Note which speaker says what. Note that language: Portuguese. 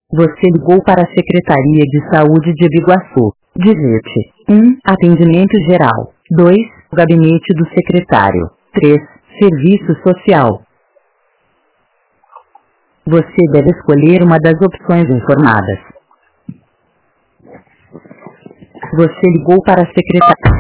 Speaker 1: Você ligou para a Secretaria de Saúde de Biguaçu. Digite 1. Atendimento geral. 2. Gabinete do secretário. 3. Serviço social. Você deve escolher uma das opções informadas. Você ligou para a Secretaria.